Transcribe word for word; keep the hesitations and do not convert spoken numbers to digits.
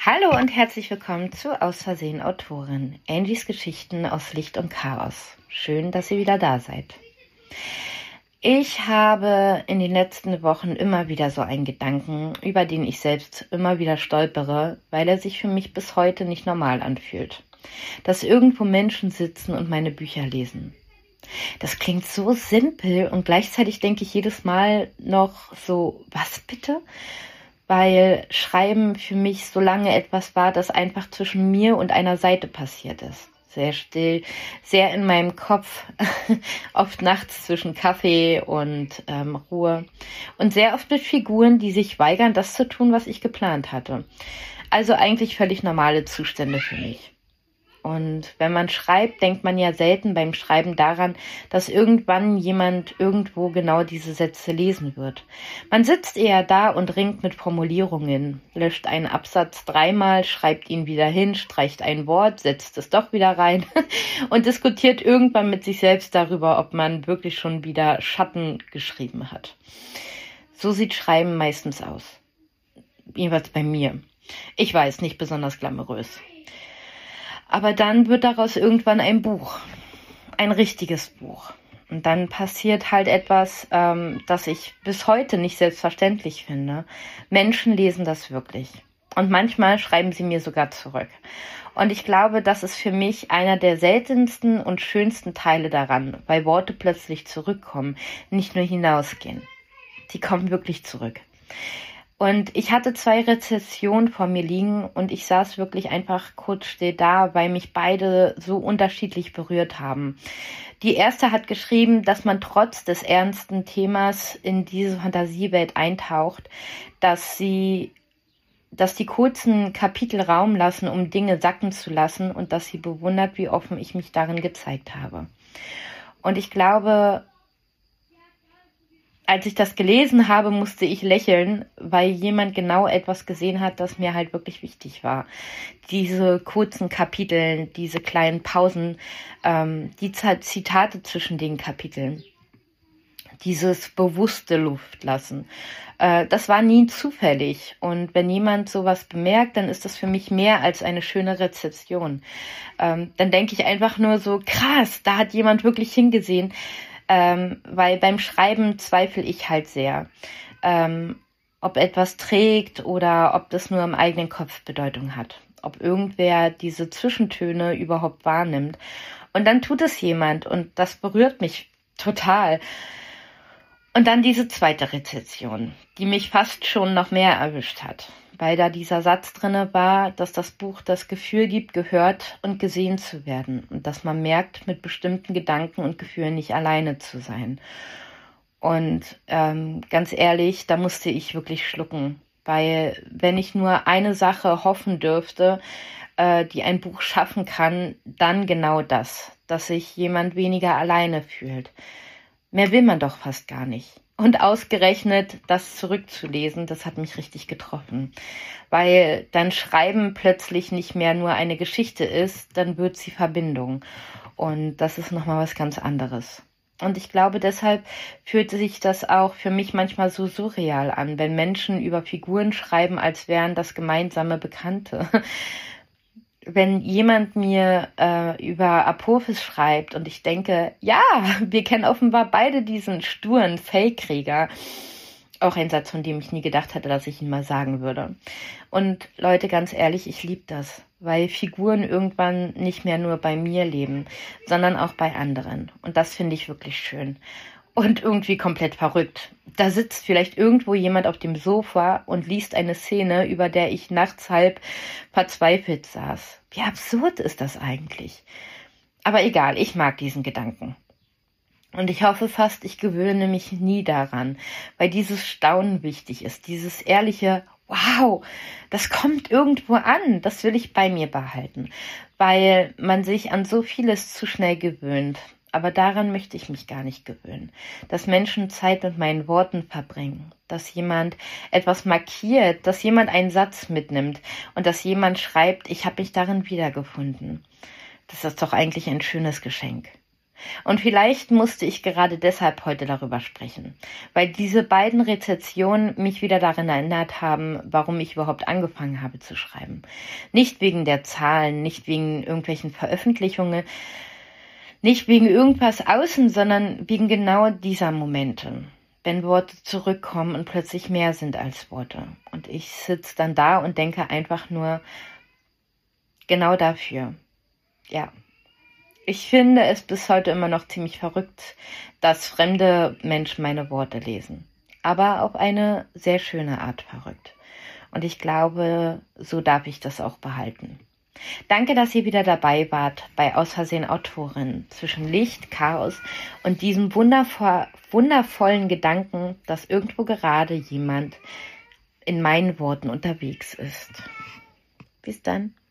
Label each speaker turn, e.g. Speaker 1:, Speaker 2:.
Speaker 1: Hallo und herzlich willkommen zu Aus Versehen Autorin, Angies Geschichten aus Licht und Chaos. Schön, dass ihr wieder da seid. Ich habe in den letzten Wochen immer wieder so einen Gedanken, über den ich selbst immer wieder stolpere, weil er sich für mich bis heute nicht normal anfühlt. Dass irgendwo Menschen sitzen und meine Bücher lesen. Das klingt so simpel und gleichzeitig denke ich jedes Mal noch so, was bitte? Weil Schreiben für mich so lange etwas war, das einfach zwischen mir und einer Seite passiert ist. Sehr still, sehr in meinem Kopf, oft nachts zwischen Kaffee und ähm, Ruhe und sehr oft mit Figuren, die sich weigern, das zu tun, was ich geplant hatte. Also eigentlich völlig normale Zustände für mich. Und wenn man schreibt, denkt man ja selten beim Schreiben daran, dass irgendwann jemand irgendwo genau diese Sätze lesen wird. Man sitzt eher da und ringt mit Formulierungen, löscht einen Absatz dreimal, schreibt ihn wieder hin, streicht ein Wort, setzt es doch wieder rein und diskutiert irgendwann mit sich selbst darüber, ob man wirklich schon wieder Schatten geschrieben hat. So sieht Schreiben meistens aus. Jedenfalls bei mir. Ich weiß, nicht besonders glamourös. Aber dann wird daraus irgendwann ein Buch, ein richtiges Buch. Und dann passiert halt etwas, ähm, das ich bis heute nicht selbstverständlich finde. Menschen lesen das wirklich. Und manchmal schreiben sie mir sogar zurück. Und ich glaube, das ist für mich einer der seltensten und schönsten Teile daran, weil Worte plötzlich zurückkommen, nicht nur hinausgehen. Die kommen wirklich zurück. Und ich hatte zwei Rezensionen vor mir liegen und ich saß wirklich einfach kurz still da, weil mich beide so unterschiedlich berührt haben. Die erste hat geschrieben, dass man trotz des ernsten Themas in diese Fantasiewelt eintaucht, dass sie, dass die kurzen Kapitel Raum lassen, um Dinge sacken zu lassen und dass sie bewundert, wie offen ich mich darin gezeigt habe. Und ich glaube, als ich das gelesen habe, musste ich lächeln, weil jemand genau etwas gesehen hat, das mir halt wirklich wichtig war. Diese kurzen Kapitel, diese kleinen Pausen, ähm, die Zitate zwischen den Kapiteln, dieses bewusste Luftlassen. Äh, das war nie zufällig. Und wenn jemand sowas bemerkt, dann ist das für mich mehr als eine schöne Rezeption. Ähm, dann denke ich einfach nur so, krass, da hat jemand wirklich hingesehen. Ähm, weil beim Schreiben zweifle ich halt sehr, ähm, ob etwas trägt oder ob das nur im eigenen Kopf Bedeutung hat, ob irgendwer diese Zwischentöne überhaupt wahrnimmt. Und dann tut es jemand und das berührt mich total. Und dann diese zweite Rezension, die mich fast schon noch mehr erwischt hat, weil da dieser Satz drinne war, dass das Buch das Gefühl gibt, gehört und gesehen zu werden und dass man merkt, mit bestimmten Gedanken und Gefühlen nicht alleine zu sein. Und ähm, ganz ehrlich, da musste ich wirklich schlucken, weil wenn ich nur eine Sache hoffen dürfte, äh, die ein Buch schaffen kann, dann genau das, dass sich jemand weniger alleine fühlt. Mehr will man doch fast gar nicht. Und ausgerechnet das zurückzulesen, das hat mich richtig getroffen. Weil dann Schreiben plötzlich nicht mehr nur eine Geschichte ist, dann wird sie Verbindung. Und das ist nochmal was ganz anderes. Und ich glaube, deshalb fühlt sich das auch für mich manchmal so surreal an, wenn Menschen über Figuren schreiben, als wären das gemeinsame Bekannte. Wenn jemand mir äh, über Apophis schreibt und ich denke, ja, wir kennen offenbar beide diesen sturen Feldkrieger. Auch ein Satz, von dem ich nie gedacht hatte, dass ich ihn mal sagen würde. Und Leute, ganz ehrlich, ich liebe das, weil Figuren irgendwann nicht mehr nur bei mir leben, sondern auch bei anderen. Und das finde ich wirklich schön. Und irgendwie komplett verrückt. Da sitzt vielleicht irgendwo jemand auf dem Sofa und liest eine Szene, über der ich nachts halb verzweifelt saß. Wie absurd ist das eigentlich? Aber egal, ich mag diesen Gedanken. Und ich hoffe fast, ich gewöhne mich nie daran, weil dieses Staunen wichtig ist, dieses ehrliche Wow, das kommt irgendwo an, das will ich bei mir behalten, weil man sich an so vieles zu schnell gewöhnt. Aber daran möchte ich mich gar nicht gewöhnen, dass Menschen Zeit mit meinen Worten verbringen, dass jemand etwas markiert, dass jemand einen Satz mitnimmt und dass jemand schreibt, ich habe mich darin wiedergefunden. Das ist doch eigentlich ein schönes Geschenk. Und vielleicht musste ich gerade deshalb heute darüber sprechen, weil diese beiden Rezensionen mich wieder daran erinnert haben, warum ich überhaupt angefangen habe zu schreiben. Nicht wegen der Zahlen, nicht wegen irgendwelchen Veröffentlichungen, nicht wegen irgendwas außen, sondern wegen genau dieser Momente. Wenn Worte zurückkommen und plötzlich mehr sind als Worte. Und ich sitze dann da und denke einfach nur, genau dafür. Ja. Ich finde es bis heute immer noch ziemlich verrückt, dass fremde Menschen meine Worte lesen. Aber auf eine sehr schöne Art verrückt. Und ich glaube, so darf ich das auch behalten. Danke, dass ihr wieder dabei wart bei Aus Versehen Autorin zwischen Licht, Chaos und diesem wundervoll, wundervollen Gedanken, dass irgendwo gerade jemand in meinen Worten unterwegs ist. Bis dann.